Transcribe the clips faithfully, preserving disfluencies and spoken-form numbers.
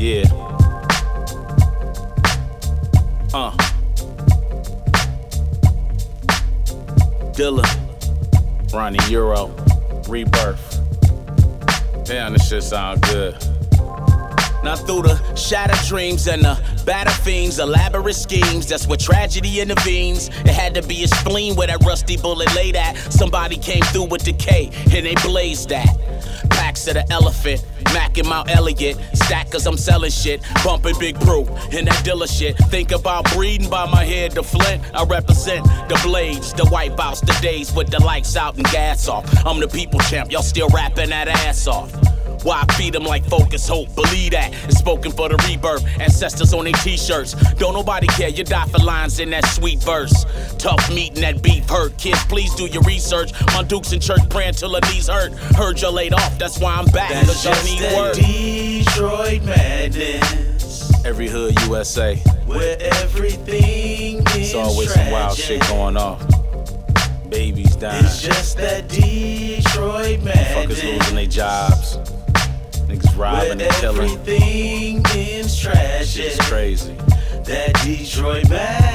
Yeah. Uh. Dilla, Ronnie Euro, Rebirth. Damn, this shit sound good. Now through the shattered dreams and the battered fiends, elaborate schemes, that's where tragedy intervenes. It had to be a spleen where that rusty bullet laid at. Somebody came through with decay and they blazed that. Packs of the elephant, Mac and Mount Elliott. Stack cause I'm selling shit, bumping Big Brew and that Dilla shit. Think about breathing by my head to Flint. I represent the blades, the wipeouts, the days with the lights out and gas off. I'm the people champ, y'all still rapping that ass off. Why I feed them like focus, hope, believe that. It's spoken for the rebirth, ancestors on their t-shirts. Don't nobody care, you die for lines in that sweet verse. Tough meat and that beef hurt. Kids, please do your research. My Duke's in church praying till her knees hurt. Heard you laid off, that's why I'm back. That's y'all just need that work. Detroit madness. Every hood U S A. Where everything is It's always tragic. some wild shit going off. Babies dying. It's just that Detroit madness. Fuckers losing their jobs. Niggas robbing and killing. Everything is tragic. Shit's crazy. That Detroit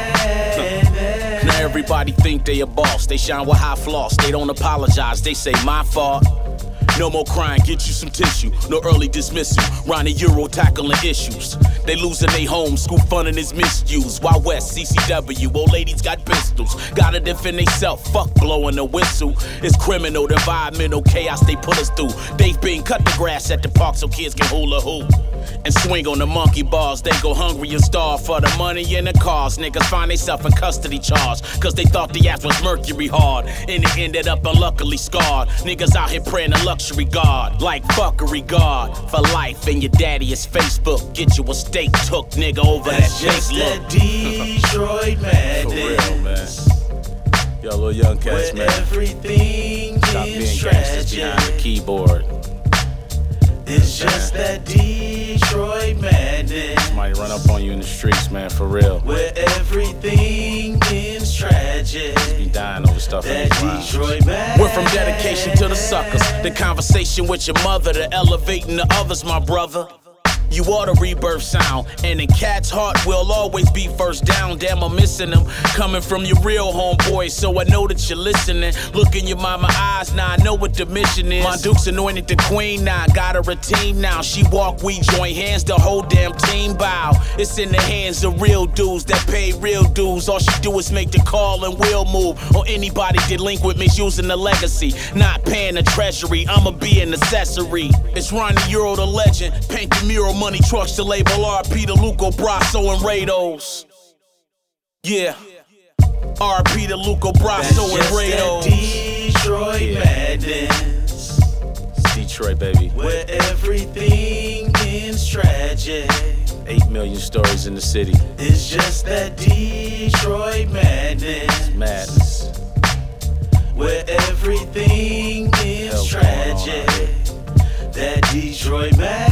madness. Now everybody think they a boss. They shine with high floss. They don't apologize. They say my fault. No more crying, get you some tissue. No early dismissal. Ronnie Euro tackling issues. They losing their homes, school funding is misused. Wild West, C C W, old ladies got pistols. Gotta defend they self, fuck blowing a whistle. It's criminal, the environmental chaos they put us through. They've been cut the grass at the park so kids can hula hoop and swing on the monkey bars. They go hungry and starve for the money and the cars. Niggas find themselves in custody charge cause they thought the ass was mercury hard and it ended up unluckily scarred. Niggas out here praying to luxury god like fuckery god for life. And your daddy is Facebook. Get you a steak took, nigga, over That's that just fake that look. Detroit madness. For real, man. Yo, little young cats, Where man. everything Stop being is gangsters behind the tragic. keyboard. It's just that Detroit madness. Somebody run up on you in the streets, man, for real. Where everything is tragic. Be dying over stuff in That these rhymes. Detroit madness. We're from dedication to the suckers. The conversation with your mother, the elevating the others, my brother. You are the rebirth sound, and in Cat's heart will always be first down. Damn, I'm missing them. Coming from your real homeboy, so I know that you're listening. Look in your mama eyes, now I know what the mission is. My Duke's anointed the queen now, got her a team now. She walk, we join hands, the whole damn team bow. It's in the hands of real dudes that pay real dues. All she do is make the call and we'll move. Or anybody delinquent misusing the legacy, not paying the treasury. I'ma be an accessory. It's Ronnie Euro the legend, paint the mural. Money trucks to label R P to Luco Brasso and Rados. Yeah. R P to Luco Brasso and Rados. Detroit Yeah. madness. It's Detroit, baby. Where everything is tragic. Eight million stories in the city. It's just that Detroit madness. Madness. Where everything is Hell going on out tragic. here. That Detroit madness.